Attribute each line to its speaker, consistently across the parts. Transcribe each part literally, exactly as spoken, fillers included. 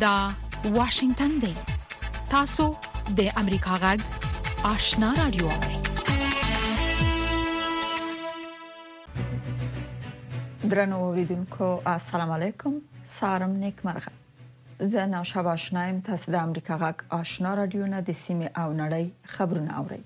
Speaker 1: دا واشنگتن دی. تاسو د امریکا غږ آشنا رادیو اورئ.
Speaker 2: درنو اوریدونکو السلام علیکم. سلام نیک مرغه. زه نو شابه آشنایم. تاسو د امریکا غږ آشنا رادیو نه د سیمه او نړۍ خبرونه اورئ.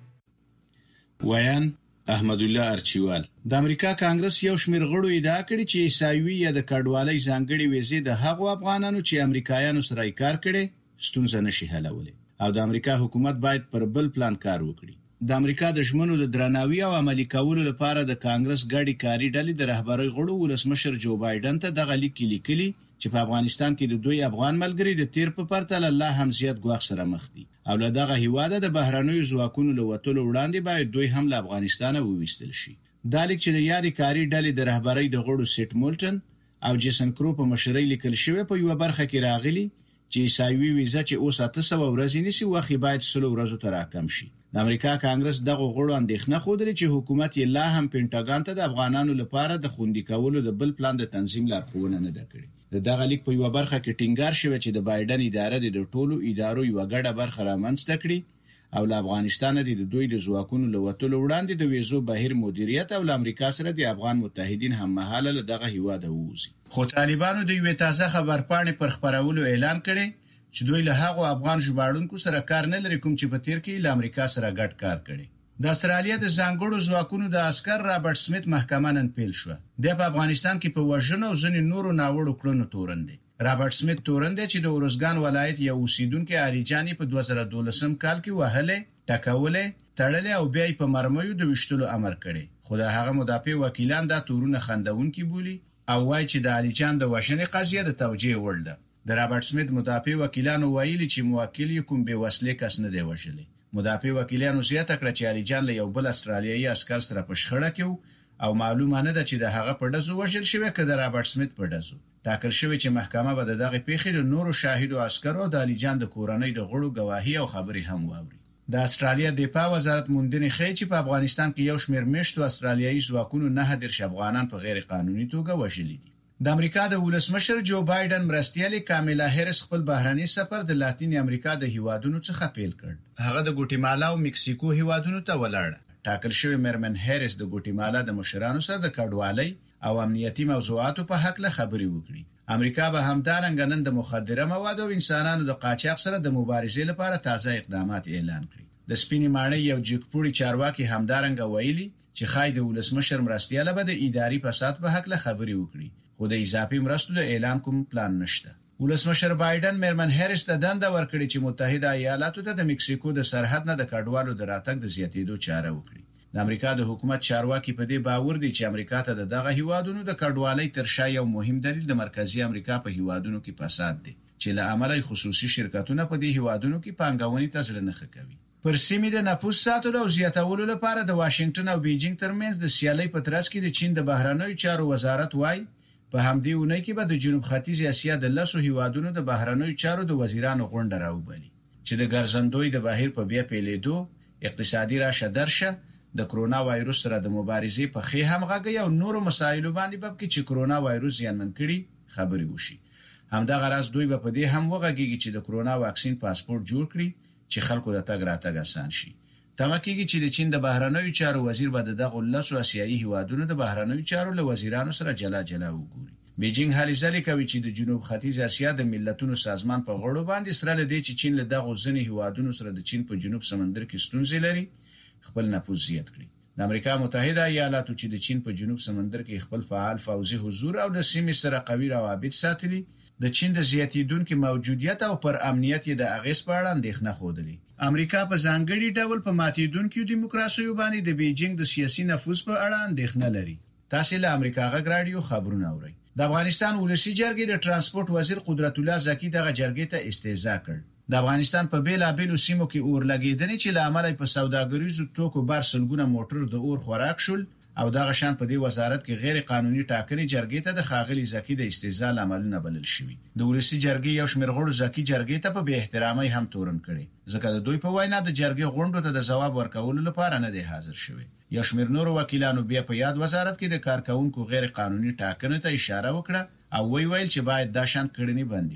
Speaker 3: ویان احمد الله ارچیوال. د امریکا کانګرس یو شمېر غړو ادعا کړې چې عیساوي یا د کډوالۍ ځانګړي ویزې د هغو افغانانو چې امریکایانو سره کار کړي ستونزه نشي حلولی او د امریکا حکومت باید پر بل پلان کار وکړي. د امریکا د ژمنو د درناوي او عملي کولو لپاره د کانګرس غړي کاری ډلې د رهبرۍ غړو ولسمشر جو بایدن ته دغه لیک لیکلي چې په افغانستان کې د دوی افغان ملګري د تیر په پرتله الله هم زیات ګواښ سره مخ دي او له دغه هیواده د بهرنیو ځواکونو له وټولو وړاندې باید دوی هم له افغانستانه وویستل شي. دا لیک چې د یادې کاری ډلې د رهبرۍ د غړو سیټ مولټن او جیسن کرو په مشرۍ لیکل شوی په یو برخه کې راغلي چې عیساوي ویزه چې اوس اته سوه ورځې نیسي وخت باید سلو ورځو ته راکم شي. د امریکا کانګرس دغه غړو اندېښنه خوده چې حکومت یې لا هم پینټاګان ته د افغانانو لپاره د خوندي کولو د بل پلان د تنظیم لارښوونه نه ده کړې. دغه لیک په یو برخه کې ټینګار شوی چې د بایدن اداره د ټولو ادارو یو غړه برخه رامنځته کړي او له افغانستان د دوی د ځواکونو له وټولو وړاندې د ویزو بهیر مدیریت او له امریکا سره د افغان متحدین هم مهاله له دغه هیواده ووزي. خو طالبانو د یو تازه خبرپاڼې پر خبرولو اعلان کړي چې دوی له هغو افغان ژباړونکو سره کار نه لري کوم چې په تیر کې له امریکا سره ګډ کار کړي. د استرالیا د ځانګړو ځواکونو د عسكر رابرټ سمیت محکمه نن پیل شو. د په افغانستان کې په وژنو او ځینې نورو ناوړو کړنو تورن دي. رابرټ سمیت تورن دی چې د اورزګان ولایت یو اوسیدونکو اریجانی په دوه زره دولسم کال کې وهله، ټکولې، تړلې او بیا په مرمیو د وشتلو امر کړي. خو د هغه مدافع وکیلان دا تورونه خندونکي بولي او وایي چې د اریجان د وژنې قضیه د توجیه وړ ده. د رابرټ سمیت مدافع وکیلانو ویلي چې موکل یې کوم به وسلې کس نه دی وژلی. مدافع وکیلانو زیاته کړه چې اریجان له یو بل استرالیایي عسكر سره په شخړه کې او معلومه نه ده چې د هغه په ډزو وژل شوی که د رابرټ سمیت په ډزو. ټاکل شوی چې محکمه به دغه پیښې د نورو شاهدو عسکرو د اریجان د کورنۍ د غړو گواهی او خبري هم واوري. د استرالیا دفاع وزارت موندنې ښیي چې په افغانستان کې یو شمېر میشتو استرالیایي ځواکونو نه دېرش افغانان په غیر قانوني توګه وژلي دي. د امریکا د ولسمشر جو بایدن مرستیالي کاملا هریس خپل بهرني سفر د لاتین امریکا د هیوادونو څخه پیل کړ. هغه د ګوټیمالا او مکسیکو هیوادونو ته ولاړ. ټاکل شوی مرمن هریس د ګوټیمالا د مشرانو سره د کډوالۍ او امنیتي موضوعاتو په حق له خبري وکړي. امریکا به همدارنګه نن د مخدره موادو او انسانانو د قاچاق سره د مبارزې لپاره تازه اقدامات اعلان کړي. د سپینې ماڼۍ یو جګپوړي چارواکي همدارنګه ویلي چې خای د ولسمشر مرستیاله به د اداري فساد په حق له خبري وکړي. خو د اضافي مرستو د اعلان کوم پلان نشته. ولسمشر بایدن مرمن هریس ته دنده ورکړي چې متحده ایالاتو ته د مکسیکو د سرحد نه د کډوالو د راتګ د زیاتېدو چاره وکړي. د امریکا د حکومت چارواکي په دې باور دي چې امریکا ته دغه هیوادونو د کډوالۍ تر شا یو مهم دلیل د مرکزی امریکا په هیوادونو کې فساد دی چې له امله خصوصي شرکتونه په دې هیوادونو کې پانګونې ته ځل نه کوي. پر سیمې د نفوس ساتلو او زیاتولو لپاره د واشنگټن او بیجینګ ترمنځ د سیالۍ په ترڅ کې د چین د بهرنیو چارو وزارت وایي په همدې ونې کې به د جنوب ختیځ اسیا د لسو هیوادونو د بهرنیو چارو د وزیرانو غونډه راوبلي چې د ګرځندوی د بهیر په بیا پیلېدو اقتصادي راشه درشه د کرونا وایروس سره د مبارزې په خې همغږي او نورو مسایلو باندې به کې چې کرونا وایروس زیانمن کړي خبري وشي. همدغه راز دوی به په دې هم وغږیږي چې د کرونا واکسین پاسپورت جوړ کړي چې خلکو د تګ راتګ آسان شي. تمکیږي چې د چین د بهرنیو چارو وزیر به دغه لسو آسیایي هیوادونو د بهرنیو چارو له وزیرانو سره جلا جلا وګوري. بیجینګ هلې ځلې کوي چې د جنوب ختیځ اسیا د ملتونو سازمان په غړو باندې سره لدی چې چین له دغه ځینې هیوادونو سره د چین په جنوب سمندر کې ستونزې لري خپل نفوذ زیات کړي. د امریکا متحده ایالاتو چې د چین په جنوب سمندر کې خپل فعال فوزي حضور او د سیمې سره قوي روابط ساتلي د چین د زیاتیدونکو موجودیت او پر امنیت د اغیز په اړه اندېښنه خوده. امریکا په ځانګړي ډول په ماتیدونکو دیموکراسیو باندې د بیجینګ د سیاسي نفوذ په اړه اندېښنه لري. تاسو له امریکا غږ رادیو خبرونه اورئ. د افغانستان ولسی جرګې د ترانسپورت وزیر قدرت الله زکی دغه جرګې ته استهزاء کړ. د افغانستان په بیلابیلو سیمو کې اور لګیدنې چې له امله په سوداګریزو توکو بار سلګونه موټر د اور خوراک شول او دغه شان په دې وزارت کې غیر قانوني ټاکنې جرګې ته د خاغلی زکی د استهزاء عملونه بلل شوی. د ولسی جرګې یو شمېر غړو زکی جرګې ته په بې احترامۍ هم تورن کړي ځکه د دوی په وینا د جرګې غونډو ته د جواب ورکولو لپاره نه دی حاضر شوی. یو شمېر نور وکیلانو بیا په یاد وزارت کې د کارکونکو غیر قانوني ټاکنې ته اشاره وکړه او وی ویل چې باید دا شان کړنې بند شي. خو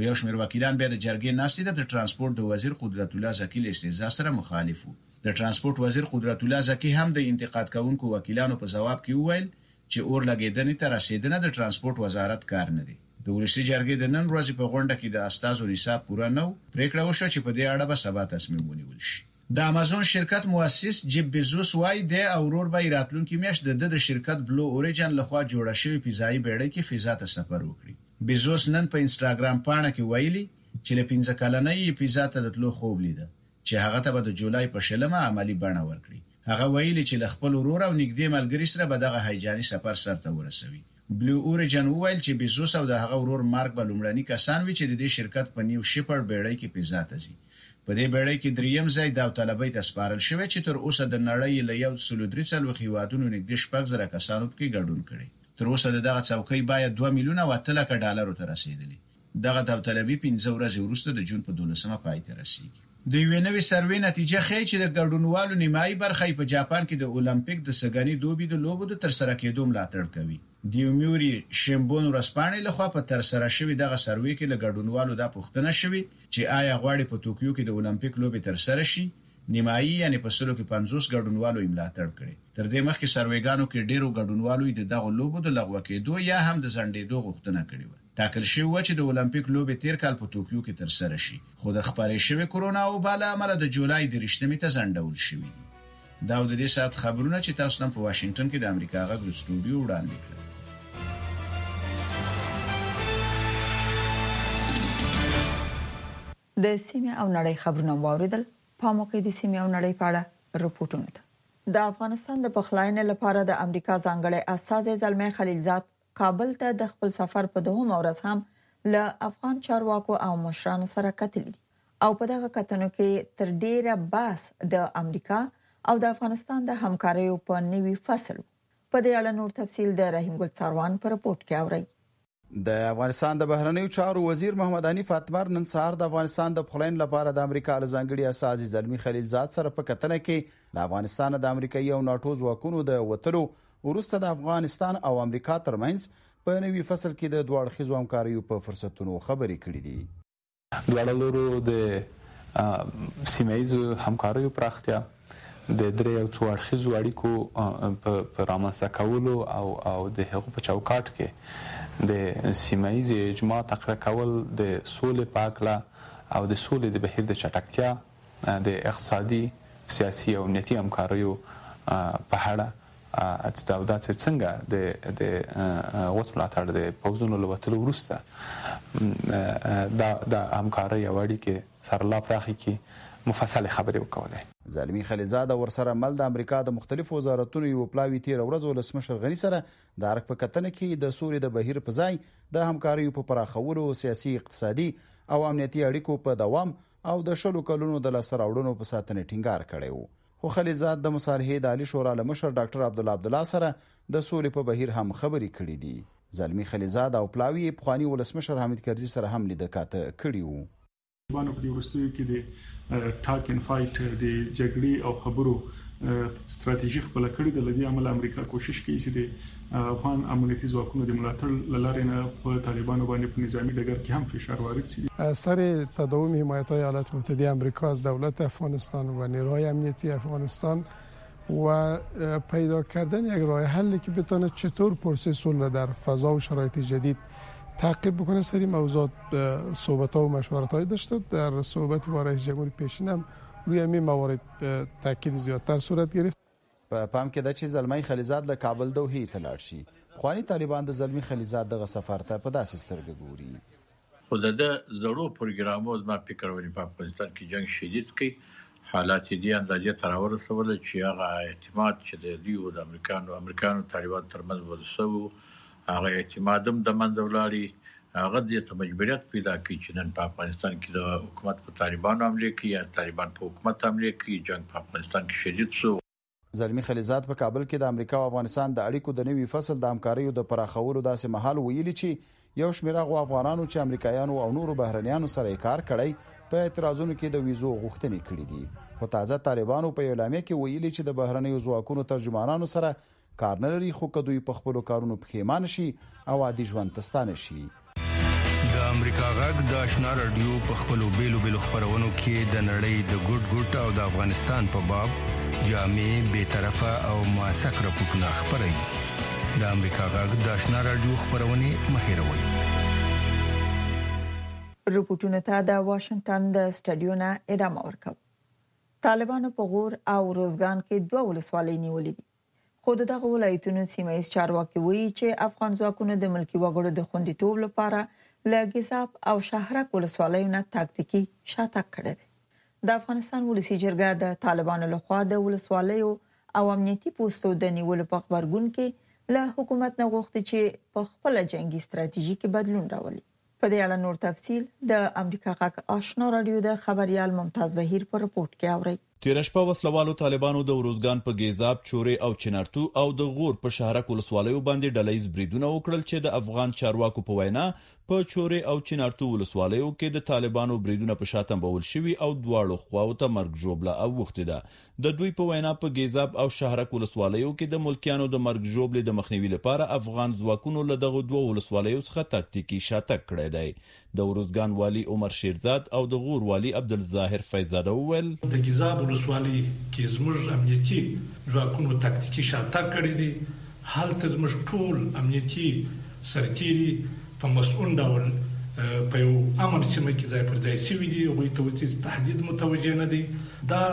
Speaker 3: خو یو شمېر وکیلان بیا د جرګې ناستې د ترانسپورت د وزیر قدرت الله زکی له استهزاء سره مخالف وو. د ترانسپورت وزیر قدرت الله زکی هم د انتقاد کوونکو وکیلانو په جواب کې وویل چې اور لګیدنې ته رسیدنه د ترانسپورت وزارت کار نه دی. د ولسی جرګې د نن ورځې په غونډه کې د استازو نصاب پوره نو پریکړه وشوه چې په دې اړه به سبا تصمیم ونیول شي. د امازون شرکت مؤسس جیف بیزوس وايي د اورور به راتلونکي میاشت د د شرکت بلو اوریجن لخوا جوړه شوی فضایي بیړۍ کې فضا ته سفر وکړي. بیزوس نن په انستګرام پاڼه کې ویلي چې له پنځه کلنۍ فضا ته د تلو خوب لیده چې هغه ته به د جولای په شلمه عملی بڼه ورکړي. هغه ویلي چې ل خپل ورور او نږدې ملګری سره به دغه هیجاني سفر سرته ورسوي. بلو اوریجن ویل چې بیزوس او د هغه ورور مارک به لومړني کسان وي چې د دې شرکت په نیو شپر بیړۍ کې فضا ته ځي. په دې بیړۍ کې دریم ځای داوطلبۍ ته سپارل شوی چې تر اوسه د نړۍ له یو سل درې څلوېښت هیوادونو نږدې شپږ زره کسانو کې ګډون کړي. تر اوسه دغه څوکۍ باید دوه میلیونه او اته لکه ډالرو ته رسیدلې. دغه داوطلبي پنځه ورځې وروسته د جون په دولسمه پای ته رسیږي. د یو نوې سروې نتیجه ښیي چې د ګډونوالو نیمایي برخه په جاپان کې د اولمپیک د سګنی دوبي د لوبو د ترسره کېدو ملاتړ کوي. د یومیوري شیمبون ورسپانې لخوا په ترسره شوی دغه سروې کې له ګډونوالو دا پوښتنه شوې چې آیا غواړي په توکیو کې د اولمپیک لوبې ترسره شي. نیمایي یعنی په سلو کې پنځوس ګډونوالو ملاتړ کړي. تر دې مخکې سروېګانو کې ډیرو ګډونوالو د دغه لوبو د لغوه کېدو یا هم د ځنډېدو غوښتنه کړې و. ټاکل شوی و چې د اولمپیک لوبې تیر کال په توکیو کې ترسره شي، خو د خبرې شوی کرونا او بل عمله د جولای د رښتمې ته ځنډول شوی دي. دا د دې سات خبرونه چې تاسو نن په واشنگټن کې د امریکا غږ استودیو وړاندې کړل.
Speaker 2: د سیمه او نړۍ خبرونه واوریدل. په موقع د سیمه او نړۍ په اړه رپورټونه ده. د افغانستان د پخلاینې لپاره د امریکا ځانګړي استازي زلمي خلیلزاد کابل ته د خپل سفر په دوهم ورځ هم له افغان چارواکو او مشرانو سره کتل دي او په دغه کتنو کې تر ډیره باس د امریکا او د افغانستان د همکاریو په نوي فصل. په دې اړه نور تفصیل د رحیم ګل څاروان په رپورت کې اورئ.
Speaker 4: د افغانستان د بهرنیو چارو وزیر محمد حنیف اتمر نن سهار د افغانستان د پخلاین لپاره د امریکا له ځانګړي استازي زلمي خلیلزاد سره په کتنه کې د افغانستان د امریکایي او ناتو ځواکونو د وټلو وروسته د افغانستان او امریکا ترمنځ په نوي فصل کې د دوه اړخیزو همکاریو په فرصتونو خبرې کړې دي.
Speaker 5: دواړه لورو د سیمه‌ایزو همکاریو پراختیا د درې او څو اړخیزو اړیکو په رامنځته کولو او او د هغو په چوکاټ کې د سیمه‌ایز اجماع تقویه کول د سولې په هکله او د سولې د بهیر د چټکتیا د اقتصادي سیاسي او امنیتي همکاریو په اړه اته دا څنګه د د وڅ ملاتړ د پوزونو لوتلو وروسته دا د همکاري وړي کې سره لا پراخي کې مفصل خبرې وکولې.
Speaker 4: زلمي خلیلزاد ورسره مل د امریکا د مختلفو وزارتونو یو پلاوی تیر ورځ ولسمشر غنی سره د ارک په کتنه کې د سوري د بهیر په ځای د همکاریو په پراخولو، سیاسي، اقتصادي او امنیتي اړیکو په دوام او د شلو کلونو د لاسته راوړنو په ساتنه ټینګار کړی وو. خو خلیلزاد د مصالحې د عالی شورا له مشر ډاکټر عبدالله عبدالله سره د سولې په بهیر هم خبرې کړې دي. زلمي خلیلزاد او پلاوی پخوانی ولسمشر حامد کرزي سره هم لیدل کاته کړي وو.
Speaker 6: باندې په ورستیو کې د ټاک ان فایټ د جګړې او خبرو ستراتیژي خپل کړې د لدی عمل امریکا کوشش کوي چې د افغان امنیتي ځواکونو د ملاتړ لاره نه په طالبانو باندې په نظامی ډګر کې هم فشار وارد شي.
Speaker 7: اثر تداوم حمایت ایالات متحده آمریکا از دولت افغانستان و نیروهای امنیتی افغانستان و پیدا کردن یک راه حلی که بتونه چطور پروسه صلح در فضا و شرایط جدید تعقیب بکنه. سری موضوعات صحبت ها و مشورت های داشته. در صحبت با رئیس جمهور پیشین هم روی همین موارد تاکید زیادتر صورت گرفت.
Speaker 4: په پام کې د چې زلمي خلیلزاد له کابل دوحې ته لاړ شي. خواني طالبان د زلمي خلیلزاد دغه سفر ته په داسې سترګه ګوري.
Speaker 8: خو د زړو پروګرامو زما فکر ونی په افغانستان کې جنگ شدید کې حالات دې اندازې تر ورسول چې هغه اعتماد چې د دیو د امریکانو امریکانو طالبان ترمنځ ورسو هغه اعتماد هم د منځولاري هغه د مجبوریت پیدا کوي چې نن په افغانستان کې د حکومت په طالبانو حمله کوي یا طالبان په حکومت حمله کوي. جنگ په افغانستان کې شدید شو.
Speaker 4: زلمي خلیلزاد په کابل کې د امریکا او افغانستان د اړیکو د نوي فصل د همکاریو د پراخولو داسې مهال ویلي چې یو شمېر هغه افغانانو چې امریکایانو او نورو بهرنیانو سره کار کړی په اعتراضونو کې د ویزو غوښتنې کړې دي. خو تازه طالبانو په اعلامیه کې ویلي چې د بهرنیو ځواکونو ترجمانانو سره کار نه لري، خو که دوی په خپلو کارونو پښیمانه شي او عادي ژوند ته ستانه شي.
Speaker 9: د امریکا غږ د آشنا رادیو په خپلو بیلو بیلو خبرونو کې د نړۍ د ګډ ګډ او د افغانستان په باب جامع بے طرفه او موثق راپورټونه خبري د امریکا غږ د آشنا رادیو خبرونه مهیروي
Speaker 2: رپورټونه ته د واشنگټن د سټډیو نه ادامه ورکوي. طالبانو په غور او روزګان کې دوه ولسوالۍ نیولې دي. خو دغه ولایتونو سیمایي چارواکي وایي چې افغان ځواکونو د ملکی وګړو د خوندیتوب لپاره لګیزاب او شهرک ولسوالیو نه تاکتیکي شاتګ کړی دی. د افغانستان ولسی جرګه د طالبانو لخوا د ولسوالیو او امنیتي پوسټو د نیولو په خبرګون کې له حکومت نه غوښتي چې په خپل جنگي ستراتیژي کې بدلون راولي. په دې اړه نور تفصیل د امریکا غږ آشنا رادیو د خبريال ممتاز بهیر په رپورت کې اوري.
Speaker 10: تیر شپه وسلوالو طالبانو د روزګان په گیزاب، چورې او چنارتو او د غور په شهرک ولسوالیو باندې ډلهیز بریدونه وکړل چې د افغان چارواکو په وینا په چورې او چنارتو ولسوالیو کې د طالبانو بریدونه په شاتم بول شوی او دواړو خواو ته مرګ جوړه او وخت ده. د دوی په وینا په گیزاب او شهرک ولسوالیو کې د ملکیانو د مرګ جوړې د مخنیوي لپاره افغان ځواکونو له دغه دوه ولسوالیو څخه تاکتیکي شاتګ کړی دی. د روزګان والی عمر شیرزاد او د غور والی عبدالظاهر فیضزاده وویل
Speaker 11: د گیزاب ولسوالۍ کې زموږ امنیتي ځواکونو تاکتیکي شاتګ کړی دی. هلته زموږ ټول امنیتي سرتیري په مسؤل ډول په یو امن سیمه کې ځای پر ځای شوي دي. هغوی ته هیڅ تهدید متوجه نه دی. دا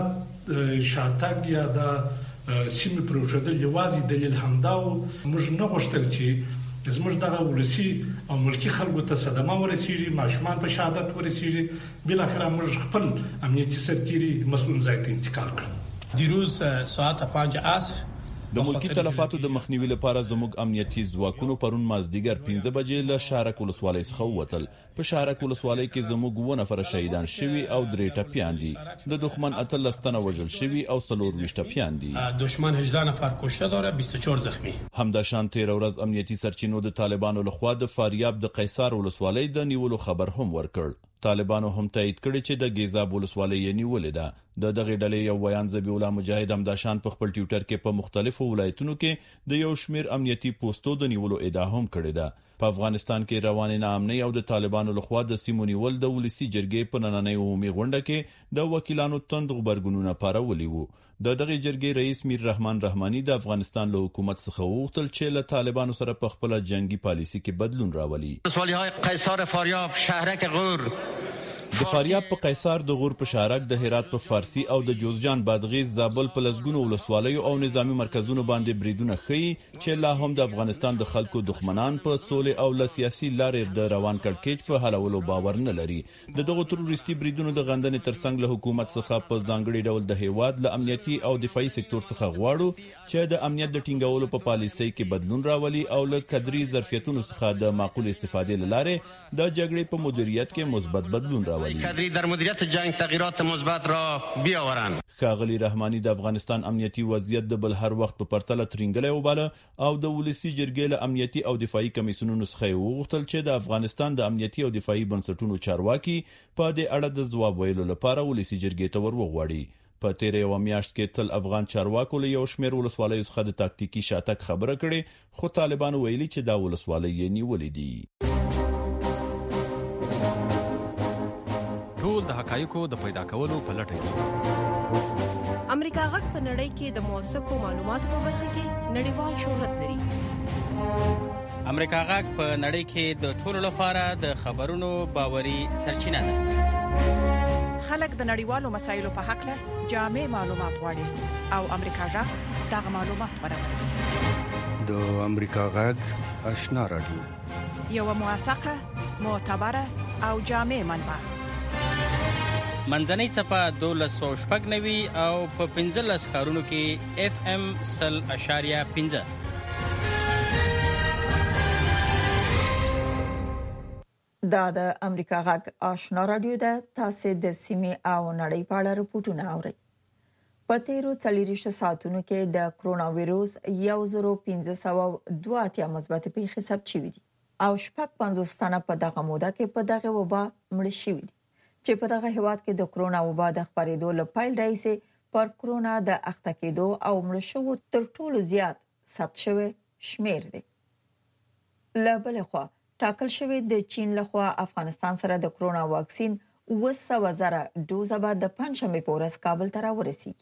Speaker 11: شاتګ یا دا سیمې پرېښودل یوازې دلیل همدا و. موږ نه غوښتل چې زموږ دغه ولسي او ملکی خلکو ته صدمه ورسیږي، ماشومان په شهادت ورسیږي. بل اخر موږ خپل امنیتي سرتیري مسؤل ځای ته انتقال کړ.
Speaker 12: دیروز ساعت پنج عصر
Speaker 10: د ملکی تلفاتو د مخنیوي لپاره زموږ امنیتي ځواکونو پرون مازدیګر پنځه بجې له شهرک ولسوالۍ څخه ووتل. په شهرک ولسوالۍ کې زموږ و نفر شهیدان شوي او درې ټپیان دي. د دښمن اتلس تنه وژل شوي او څلور ویشت ټپیان دي.
Speaker 12: دښمن هجده نفر کشته داره، بیست و چهار زخمی.
Speaker 10: همداشان تیر ورځ امنیتي سرچینو د طالبانو لخوا د فاریاب د قیصار ولسوالۍ د نیولو خبر هم ورکړ. طالبانو هم تایید کړی چې د گیزاب ولسوالۍ نیولې ده. د دغه ډلې یو بیان ذبیح الله مجاهد همداشان په خپل ټویټر کې په مختلفو ولایتونو کې د یو شمیر امنیتي پوسټو د نیولو ادعا هم کړې ده. په افغانستان کې روانې ناامنۍ او د طالبانو لخوا د سیمو نیول د ولسی جرګې په نننۍ عمومي غونډه کې د وکیلانو تند خبرګونونه پارولي وو. د دغه جرګې رئیس میر رحمان رحماني د افغانستان له حکومت څخه وغوښتل چې له طالبانو سره په خپل جنگي پالیسي کې بدلون راولي.
Speaker 13: ولسوالی‌های قیصار، فاریاب، شهرک غور،
Speaker 10: د فاریاب په قیصار، د غور په شهرک، د هرات په فارسی او د جوزجان، بادغیس، زابل په لسګونو ولسوالیو او نظامی مرکزونو باندې بریدونه ښیي چې لا هم د افغانستان د خلکو دښمنان په سولې او له سیاسي لارې د روان کړکېچ په حلولو باور نه لري. د دغو تروریستي بریدونو د غندنې ترڅنګ له حکومت څخه په ځانګړي ډول د هیواد له امنیتي او دفاعي سکتور څخه غواړو چې د امنیت د ټینګولو په پالیسۍ کې بدلون راولي او له کدري ظرفیتونو څخه د معقول استفادې لاره د جګړې په مدیریت کې مثبت بدلون راولي.
Speaker 13: کدری در مدیریت جنگ تغییرات مثبت را بیاورند.
Speaker 10: ښاغلي رحماني د افغانستان امنیتي وضعیت د بل هر وخت په پرتله ترنګلې وباله او د ولسی جرګې له امنیتي او دفاعي کمیسیونونو څخه وغوښتل چې د افغانستان د امنیتي او دفاعي بنسټونو چارواکي په دې اړه د ځواب ویلو لپاره ولسی جرګې ته ورغواړي. په تیر یو میاشت کې تل افغان چارواکو له یو شمیر ولسوالیو څخه د تاکتیکي شاتګ خبره کړې، خو طالبانو ویلي چې دا ولسوالۍ یې نیولې دي.
Speaker 14: ټول د حقایقو د پیدا کولو په لټه کې
Speaker 15: امریکا غږ په نړۍ کې د موثقو معلوماتو په برخه کې نړیوال شهرت لري.
Speaker 16: امریکا غږ په نړۍ کې د ټولو لپاره د خبرونو باوري سرچینه ده.
Speaker 17: خلک د نړیوالو مسایلو په حق له جامع معلومات غواړي او امریکا غږ دغه معلومات برابروي.
Speaker 9: د امریکا غږ آشنا رادیو،
Speaker 17: یو موثقه، معتبره او جامع منبع.
Speaker 16: منځنۍ څپه دولس سوه شپږ نوي او په پنځلس ښارونو کې اف ام سل اشاریه پنځه.
Speaker 2: دا د امریکا غږ آشنا رادیو ده. تاسو د سیمې او نړۍ په اړه رپورټونه اورئ. په تیرو څلوېښتو ساعتونو کې د کرونا وایروس یو زر پنځه سوه دوه اتیا مثبت پیښې ثبت شوې دي او شپږ پنځوس تنه په دغه موده کې په دغه وبا مړ شوي دي چې په دغه هیواد کې د کرونا وبا د خپرېدو له پیل راهیسې پر کرونا د اخته کېدو او مړ شوو تر ټولو زیات ثبت شوی شمیر دی. له بلې خوا ټاکل شوی د چین لخوا افغانستان سره د کرونا واکسین اوه سوه زره ډوزه به د پنځمې په ورځ کابل ته راورسیږي.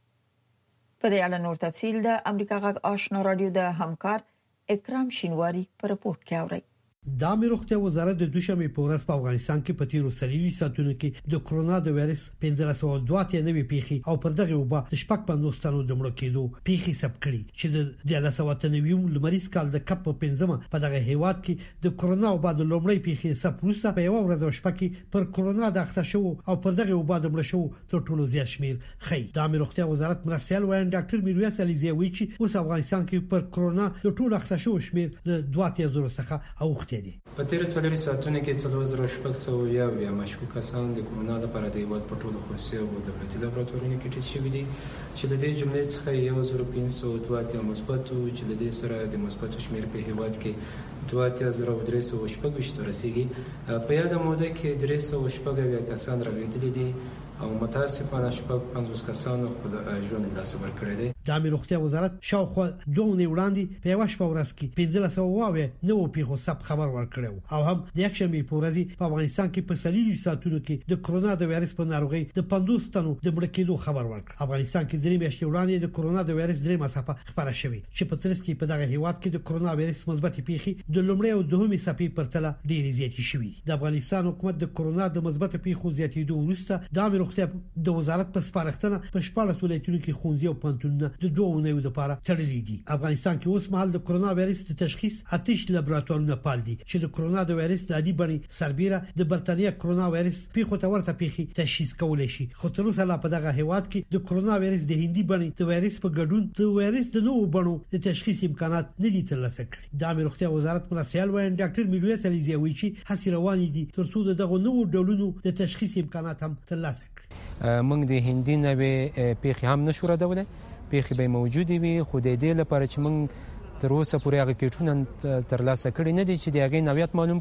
Speaker 2: په دې اړه نور تفصیل د امریکا غږ آشنا رادیو د همکار اکرام شینواری په رپورت کې اوري.
Speaker 18: د امریکا روغتیا وزارت د دوشنبه په ورځ په افغانستان کې په تیرو سلیوي ساتونو کې د کرونا د وایرس پنځه سوه دوه اتیا نوي پیښې او پر دغه وبا د شپږ پنځوس تنو د مړو کېدو پیښې ثبت کړي چې د دیاله سوه نوي لمریز کال د کپ په پنځمه په دغه هیواد کې د کرونا وبا د لومړی پیښې ثبت وروسته په یو ورځ او شپه کې پر کرونا د اخته شو او پر دغه وبا د مړو شو تر ټولو زیات شمیر خي. د امریکا روغتیا وزارت مرستيال وایي ډاکټر میرویس علیزی وایي چې اوس افغانستان کې پر کرونا د ټولو اخته شو شمیر له دوه اتیا زره څخه اوخته دي.
Speaker 19: په تیر څلورو ساعتونو کې څلور زره شپږ سوه یا یا مشکوک کسان د کرونا لپاره د هیواد په ټولو خصوصي او دولتي لابراتوارونو کې ټیسټ شوي دي چې د دې جملې څخه یو زره پنځه سوه دوه اتیا مثبت او چې د دې سره د مثبت شمیر په هیواد کې دوه اتیا زره درې سوه شپږ ویشت رسیدي. په یاد موده کې درې سوه شپږ اویا کسان راغلي دي او متاسفانه شپږ پنځوس کسانو خپل ژوند له لاسه ورکړی دی.
Speaker 18: د امریکا روغتیا وزارت شاوخوا دوه نه وړاندې په یو شپه ورځ کې پنځه سوه واوې نو پیښو سب خبر ورکړو او هم د یکشنبه په ورځ په افغانستان کې په سلیلي ساتونو کې د کرونا د وایرس په ناروغي د پنځوس تنو د مړ کېدو خبر ورکړ. افغانستان کې ځینې میاشتې وړاندې د کرونا د وایرس درې مسافه خبره شوې چې په ترڅ کې په دغه هیواد کې د کرونا وایرس مثبت پیښې د لومړی او دوهمې صفې پر تله ډېرې زیاتې شوې. د افغانستان حکومت د کرونا د مثبت پیښو زیاتېدو وروسته د امریکا روغتیا د وزارت په سپارښتنه په شپږ ولایتونو کې ښوونځي او پوهنتونونه د دوه نوي لپاره تړلي دي. افغانستان کې اوس مهال د کرونا وایرس د تشخیص آتش لابراتوارونه پال دي چې د کرونا د وایرس د عادي بڼې سربیره د برتانیا کرونا وایرس پیښو ته ورته پیښې تشخیص کولای شي. خو تر اوسه لا په دغه هیواد کې د کرونا وایرس د هندي بڼې د وایرس په ګډون د وایرس د نوو بڼو د تشخیص امکانات نه دي ترلاسه کړي. د امریکا روغتیا وزارت مرستيال وایي ډاکټر میرویس علیزی وایي چې هڅې روانې دي ترڅو دغه نوو ډولونو د تشخیص امکانات هم ترلاسه کړي.
Speaker 19: موږ د هندي نوې پیښې هم نشو ردولای، پیښې به موجودې وي خو د دې لپاره چې موږ تر اوسه پورې هغه کیټونه ترلاسه کړي نه دي چې د هغې نوعیت معلوم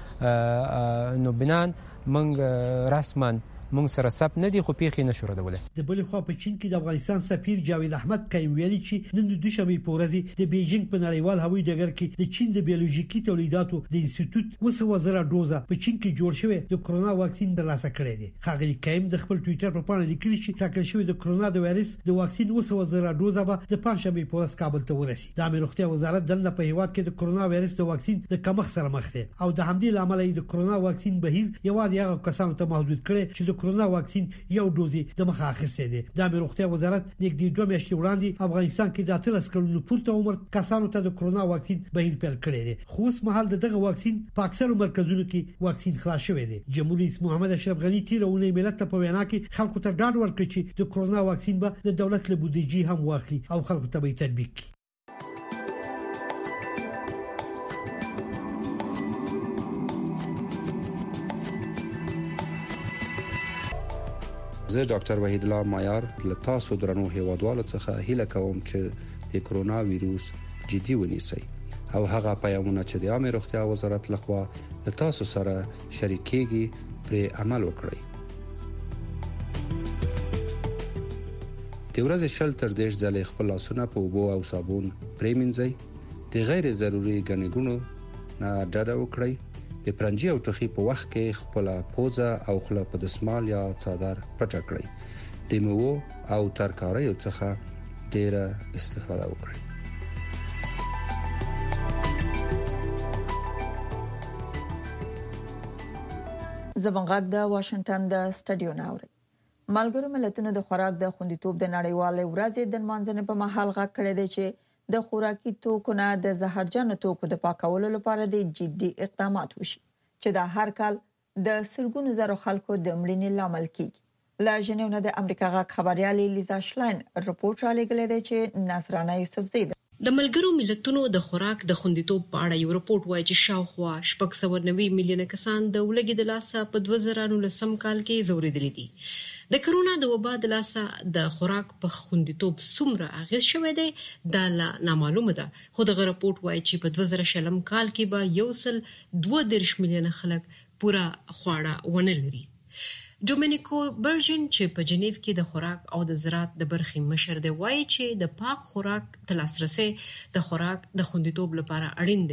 Speaker 19: کو نو بنان موږ رسما موږ سره سب نه دي خو پیښې نشو ردولای.
Speaker 18: د بل خوا په چین کې د افغانستان سفیر جاوید احمد کایم ویلي چې نن د دوشنبه په ورځ د بیجینګ په نړیوال هوایي ډګر کې د چین د بیولوژیکي تولیداتو د انسټیټیوټ اوه سوه زره ډوزه په چین کې جوړ شوی د کرونا واکسین ترلاسه کړی دی. ښاغلي کایم د خپل ټوئیټر په پاڼه لیکلي چې ټاکل شوی د کرونا د وایرس د واکسین اوه سوه زره ډوزه به د پنځشنبه په ورځ کابل ته ورسي. د امریکا روغتیا وزارت دنه په هیواد کې د کرونا وایرس د واکسین د کمښت سره مخ دی او د همدې لامل د کرونا واکسین بهیر یوازې هغه کسانو ته محدود کړي چې د کرونا واکسین یو دوزي د مخه اخیسته دي. د امریکا روغتیا وزارت نږدې دوه میاشتې وړاندې افغانستان کې د اتلس کلونو پورته عمر کسانو ته د کرونا واکسین بهیر پیل کړی دی. خو اوس مهال دغه واکسین په اکثرو مرکزونو کې واکسین خلاص شوی دی. جمهور رئیس محمد اشرف غنی تیرونه ملت ته په وینا کې خلکو ته ډاډ ورکړي چې د کرونا واکسین به د دولت له بودیجې هم واخلي او خلکو ته به تطبیق کړي.
Speaker 20: زه ډاکټر وحید الله مایار له تاسو درنو هیوادوالو څخه هیله کوم چې د کرونا وایروس جدي ونیسئ او هغه پیغامونه چې د عامه روغتیا وزارت لخوا له تاسو سره شریکېږي پر عمل وکړئ. د ورځې شل تر دېرش ځلې خپل لاسونه په اوبو او صابون پرېمنځئ. د غیر ضروري ګڼې ګوڼو نه ډډه وکړئ. د پرنجي او ټوخي په وخت کې خپل پوزه او خوله په دسمال یا څادر پټ کړئ. د میوو او ترکاریو څخه ډیره استفاده وکړئ.
Speaker 2: زمونږ د واشنگټن د سټډیو ناوړي ملګرو ملتونو د خوراک د خوندیتوب د نړیوال ورځې د منځنه په محل غږ کړی دی چې د خوراکي توکو نه د زهرجن توکو د پاکولو لپاره د جدي اقدامات وشي چې د هر کال د سلګونو زره خلکو د مړینې لامل کیږي. لا ژنیو نه د امریکا غا خبريالي لیزا شلاین رپورټ را لګلې دی چې نصرانه یوسفزی
Speaker 21: د ملګرو ملتونو د خوراک د خوندیتوب په اړه یو رپورټ وایي چې شاوخوا شپږ سوه نوي میلیونه کسان د ولګي د لاسه په دوه زره نولسم کال کې ځورېدلي دي. د کرونا د وبا د لاسه د خوراک په خوندیتوب څومره اغیز شوی دی دا لا نامعلومه ده، خو دغه رپورټ وایي چې په دوه زره شلم کال کې به یو سل دوه دېرش میلیونه خلک پوره خواړه ونه لري. ډومینیکو برجن چې په جنیو کې د خوراک او د زراعت د برخې مشر دی وایي چې د پاک خوراک د لاسرسي د خوراک د خوندیتوب لپاره اړین دی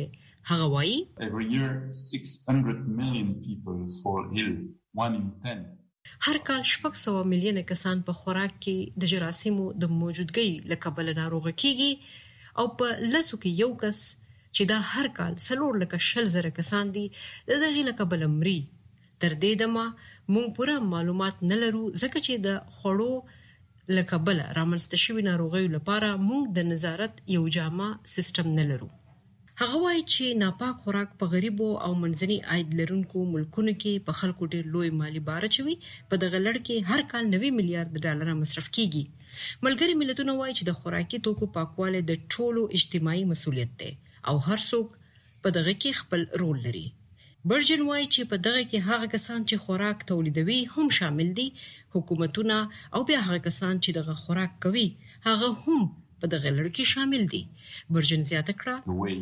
Speaker 21: هغه وایي
Speaker 1: every year six hundred million people fall ill, one in ten.
Speaker 21: هر کال شپږ سوه میلیونه کسان په خوراک کې د جراثیمو د موجودګۍ له کبله ناروغه کیږي او په لسو کې یو کس چې دا هر کال څلور لکه شل زره کسان دي د دغې له کبله مري. تر دې دمه موږ پوره معلومات نه لرو ځکه چې د خوړو له کبله رامنځته شوي ناروغیو لپاره موږ د نظارت یو جامع سیستم نه لرو. هغه وایي چې ناپاک خوراک په غریبو او منځني عاید لرونکو ملکونو کې په خلکو ډېر لوی مالی بار اچوي. په دغه لړ کې هر کال نوي میلیارډ ډالر مصرف کیږي. ملګري ملتونه وایي چې د خوراکي توکو پاکوالی د ټولو اجتماعي مسؤلیت دی او هر څوک په دغه کې خپل رول لري. برجن وایي چې په دغه کې هغه کسان چې خوراک تولیدوي هم شامل دي، حکومتونه او بیا هغه کسان چې دغه خوراک کوي هغه هم په دغه لړ کې شامل دي. برجن زیاته کړه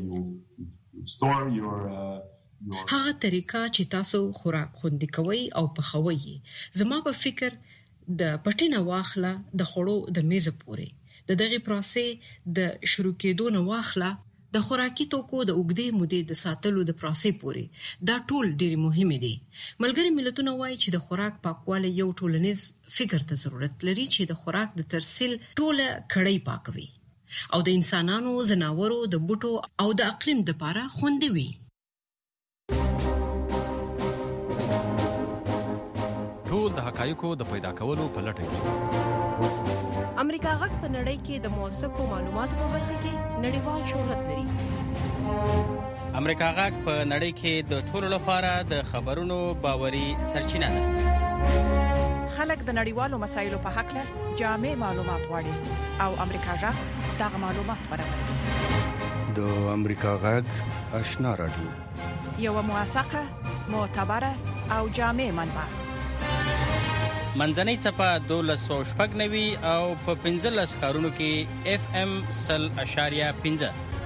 Speaker 21: هغه طریقه چې تاسو خوراک خوندي کوي او پخوي زما په فکر د پټینه واخله د خوړو د میزه پورې د دغه پروسې د شروع کېدو نه واخله د خوراکي توکو د اوږدې مودې د ساتلو د پروسې پورې دا ټول ډېر مهم دي. ملګري ملتونه وایي چې د خوراک پاکوالی یو ټولنیز فکر ته ضرورت لري چې د خوراک د ترسیل ټوله کړۍ پاکوي او د انسانانو، ځناورو، د بوټو او د اقلیم لپاره خوندي وي.
Speaker 14: ټول د حقایقو د پیدا کولو په لټه کې
Speaker 15: امریکا غږ په نړۍ کې د موثقو معلوماتو په برخه کې نړیوال شهرت لري.
Speaker 16: امریکا غږ په نړۍ کې د ټولو لپاره د خبرونو باوري سرچینه ده.
Speaker 17: خلک د نړیوالو مسایلو په حق له جامع معلومات غواړي او امریکا غږ دغه معلومات برابروي.
Speaker 22: د امریکا غږ آشنا رادیو
Speaker 17: یو موثقه، معتبره او جامع منبع.
Speaker 16: منځنۍ څپه دولس سوه شپږ نوي او په پنځلس ښارونو کې اف ام سل اشاریه پنځه.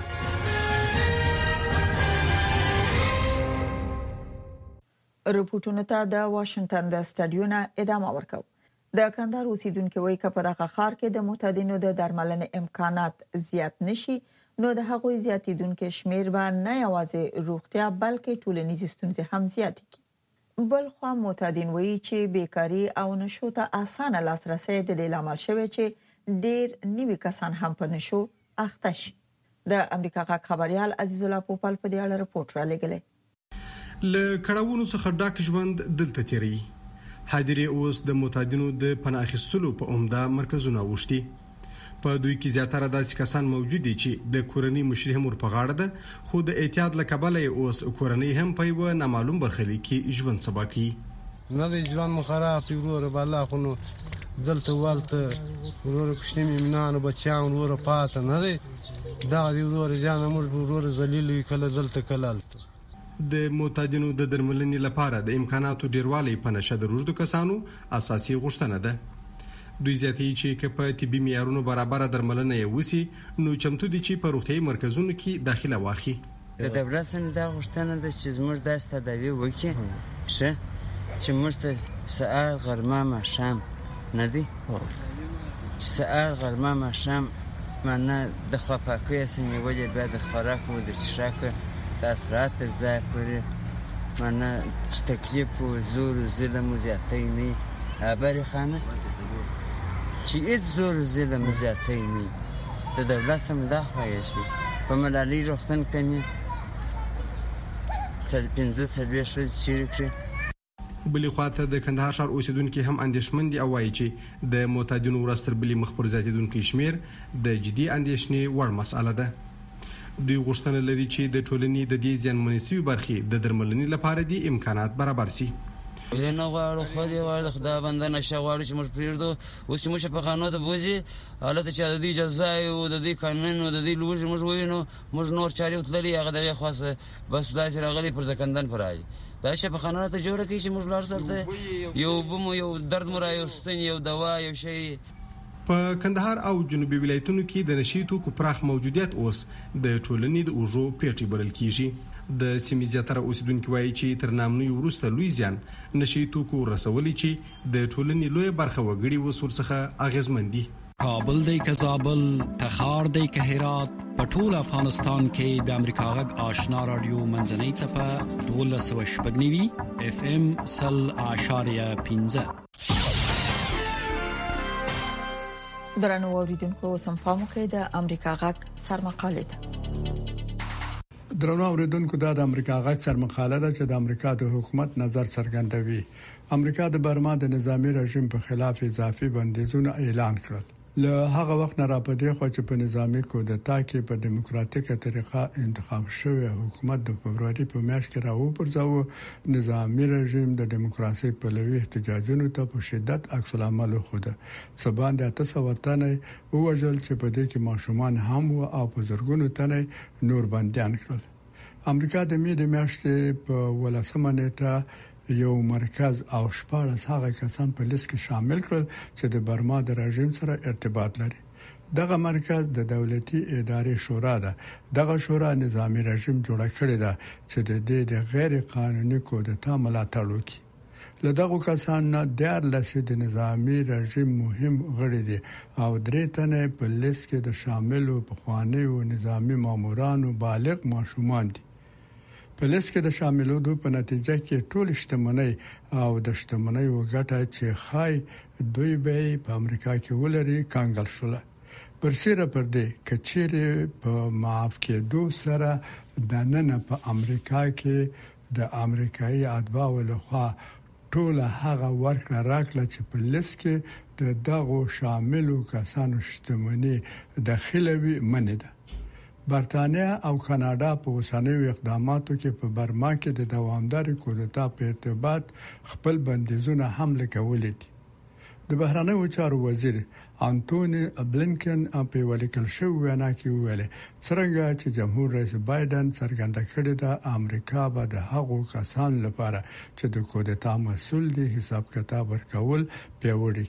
Speaker 2: رپورټونو ته د واشنگټن د سټډیو نه ادامه ورکو. د کندهار اوسیدونکو وایي چې په دغه ښار کې د معتادینو د درملنې امکانات زیات نشي نو د هغوی زیاتیدونکو شمیر به نه یوازې روغتیا بلکې ټولنیز ستونزې هم زیات کړي. بل خو معتادین وایي چې بیکاری او نشو ته اسانه لاسرسي د دې لامل شوی چې ډیر نیوي کسان هم په نشو اخته شي. د امریکا غږ خبريال عزیز الله پوپل په دې اړه رپورټ را لګلې.
Speaker 23: ل کړهونو څخه ډاک ژوند دلته تیری. حاضرې اوس د معتادینو د پناه اخیستلو په عمده مرکزونه وشتي. په دوی کې زیاتره داسې کسان موجود دي چې د کورنۍ مشري هم ور په غاړه ده، خو د اعتیاد له کبله اوس کورنۍ هم په یو نامعلوم برخلیک کې ژوند سبا کوي.
Speaker 24: نه د ژوند مخرب ورور بالا خو نو دلته والته ورور کوشنی میمنانو بچیان ورور پات نه دی دا دی ورور جان موږ ورور ذلیل کله دلته کلالت.
Speaker 23: د معتادینو د درملنې لپاره د امکاناتو ډیروالی په نشه د روزدو کسانو اساسي غوښتنه ده. دوی زیاتې چې په طبي معیارونو برابر درملنه یې وسی نو چمتو دي چې په روغتيایي مرکزونو کې داخله واخلي.
Speaker 25: د دولت څخه دا غوښتنه ده چې زموږ د تداوی وکړي شه چې موږ ته ساعت غرمه ماښام نه دی چې ساعت غرمه ماښام معنا د خپاکۍ سنې ولې بعد خوراک مو د څښاک د اثرات ځای پورې معنا چې تکلیف او زور ظلم زیاتې نه ابر خانه چې هیڅ زور ظلم زیاتې نه د دولت سم دا خوایي شي په ملالي روغتون کې څل پنځه څلوي شي چې
Speaker 23: بلې خواته د کندهار ښار اوسیدونکو هم اندېښمن دي او وایي چې د معتادینو ورستر بلې مخبر زیاتیدونکو شمیر د جدي اندېښنې وړ مسأله ده. دوی غوښتنه لري چې د ټولنې د دې زیانمنې برخې د درملنې لپاره دي امکانات برابر شي.
Speaker 25: نه غواړو خو دې وړ خدا بنده نشه غواړو چې موږ پریږدو اوس موږ په قانون ته بوزي حالت چې د دې جزای او د دې قانون او د دې لوژ موږ وینو موږ نور چاري وتللی هغه دغه خاصه بس داسې راغلي پر ځکندن پرای دا شی په قانون ته جوړه کی چې موږ لار سره یو بم یو درد مرایو ستن یو دوا یو شی.
Speaker 23: په کندهار او جنوبي ولایتونو کې د نشي توکو پراخ موجودیت اوس د ټولنې د اوجو پیټي بلل کیږي. د سیمې زیاتره اوسیدونکو وایي چې تر نامنوي وروسته لوی زیان نشي توکو رسولي چې د ټولنې لوی برخه وګړي وسور څخه اغیزمن دي.
Speaker 26: کابل دی که زابل، تخار دی که هرات،
Speaker 3: په ټول افغانستان کې د امریکا غږ آشنا رادیو منځنۍ چپه دوه سوه شپږ نوي اف ام سل اشاریه پنځه.
Speaker 2: درنو اوریدونکو سم فهمو کې د امریکا غږ سرمقاله ده.
Speaker 23: درنو اوریدونکو دا د امریکا غږ سرمقاله ده چې د امریکا د حکومت نظر څرګندوي. امریکا د برما د نظامی رژیم په خلاف اضافي بندیزونه اعلان کړل. له هغه وخت نه راپدې خو چې په نظامی کودتا کې په دیموکراتیکه طریقه انتخاب شوی حکومت د فبرवरी په میاشت کې راو پرځاو نظامی رژیم د دیموکراسي په لوي احتجاجونو ته په شدت عکس العمل خوده. څبان د تاسو وطن ووجل چې په دې کې ماشومان هم او په زرګونو تنه نور بنديان کړل. امریکا د می د میاشتې په ولسمه نیټه یو مرکز او شپږ هغه کسان په لیست کې شامل کړل چې د برما د رژیم سره ارتباط لري. دغه مرکز د دولتي ادارې شورا ده. دغه شورا نظامی رژیم جوړ کړی ده چې د دې د غیر قانوني کودتا ملاتړ وکړي. لدغه کسان نه د لسی د نظامی رژیم مهم غړي دي او درې تنه په لیست کې د شاملو په خواني او نظامی مامورانو بالغ ماشومان دي. په لیست کې د شاملولو په نتیجه کې ټول شتمنۍ او د شتمنۍ وګټه چې خای دوی به په امریکا کې ولري کانګل شول. برسیره پر دې کچېره په معاف کې دوه سره د نن په امریکا کې د امریکایي اتباعو لخوا ټول هغه ورکړه راکړه چې په لیست کې د دغه شاملو کسانو شتمنۍ داخلوي منه ده. برتانیا او کاناډا په اوسنیو اقداماتو کې په برما کې د دوامدار کودتا په ارتباط خپل بندیزونه هم لګولې دي. د بهرنیو چارو وزیر انټونی بلینکن په ولیکل شو وینا کې ویل څنګه چې جمهور رئیس بایدن څرګنده کړی دا امریکا به د هغو کسانو لپاره چې د کودتا مسول دي حساب کتاب ورکول پیوړي.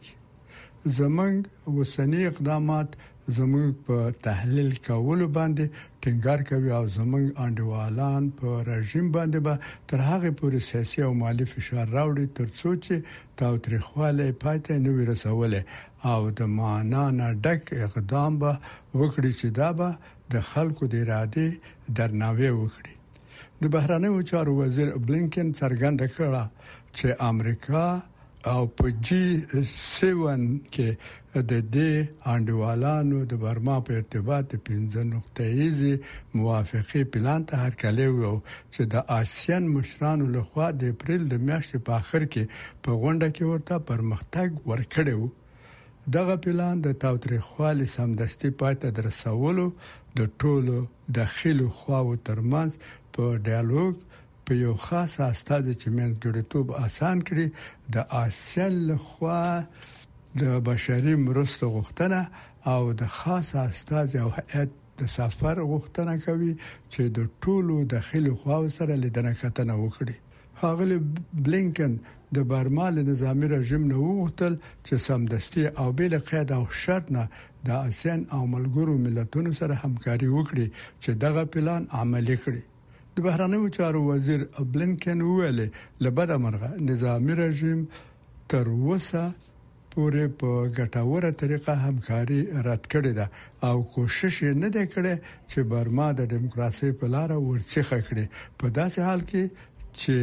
Speaker 23: زمنګ اوسنی اقدامات زموږ په تحلیل کولو باندې ټینګار کوي او زموږ انډیوالان په رژیم باندې به تر هغه پورې سیاسي او مالی فشار راوړي ترڅو چې تاوتریخواله پاتې نه وي رسوله او د معنا نه ډک اقدام به وکړي چې دا به د خلکو د اراده درناوی وکړي. د بهرنیو چارو وزیر بلینکن څرګنده کړه چې امریکا او په جی سیون کې د دې انډیوالانو د برما په ارتباط پنځه نقطه ایزي موافقه پلان ته هرکلی وو چې د آسیان مشرانو لخوا د اپریل د میاشتې په اخر کې په غونډه کې ورته پرمختګ ورکړی وو. دغه پلان د تاوتریخوالي سمدستي پاتې درسولو د ټولو داخلي خواو ترمنځ په ډیالوګ په یو خاص استاد چې من ګړیتوب آسان کړي د آسیان لخوا د بشري مرستو غوښتنه او د خاص استاد او هیئت د سفر غوښتنه کوي چې د ټولو داخلي خواو سره لیدنه کتنه وکړي. هغه بلینکن د برما له نظامی رژیم نه وغوښتل چې سمدستي او بل قید او شرط نه د آسیان او ملګرو ملتونو سره همکاري وکړي چې دغه پلان عملي کړي. د بهرنیو چارو وزیر بلینکن ویل لبدا مرغه نظامی رژیم تر اوسه پورې په ګټوره طریقه همکاري رد کړې ده او کوشش نه دی کړی چې برما د دیموکراسي په لار ورڅخه کړي په داسې حال کې چې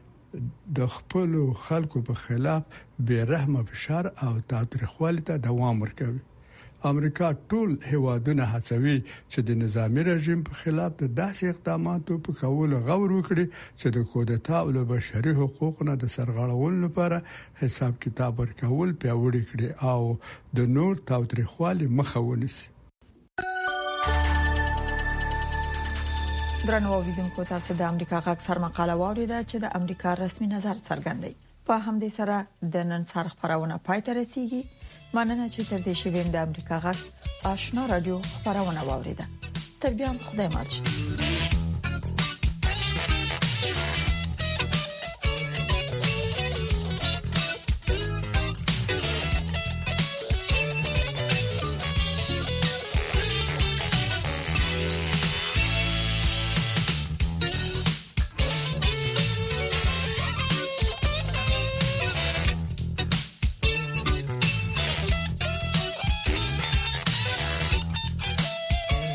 Speaker 23: د خپل خلکو په خلاف بیرحمه فشار او تاوتریخوالي ته دوام ورکوي. امریکا ټول هیوادونه هڅوي چې د نظامی رژیم په خلاف د داسې اقداماتو په کولو غور وکړي چې د کودتا او بشري حقوقو د سرغړونې لپاره حساب کتاب ورکول پیاوړي کړي او د نور تاوتریخوالي مخه ونیسي.
Speaker 2: درنو اوریدونکو تاسو د امریکا غږ سرمقاله واوریده چې د امریکا رسمي نظر څرګندوي. په همدې سره د نن سر خبرونه پای ته رسیدي. مننه چې تر دې شویم د امریکا غږ آشنا رادیو خبرونه واوریده. تر بیا خدای مل.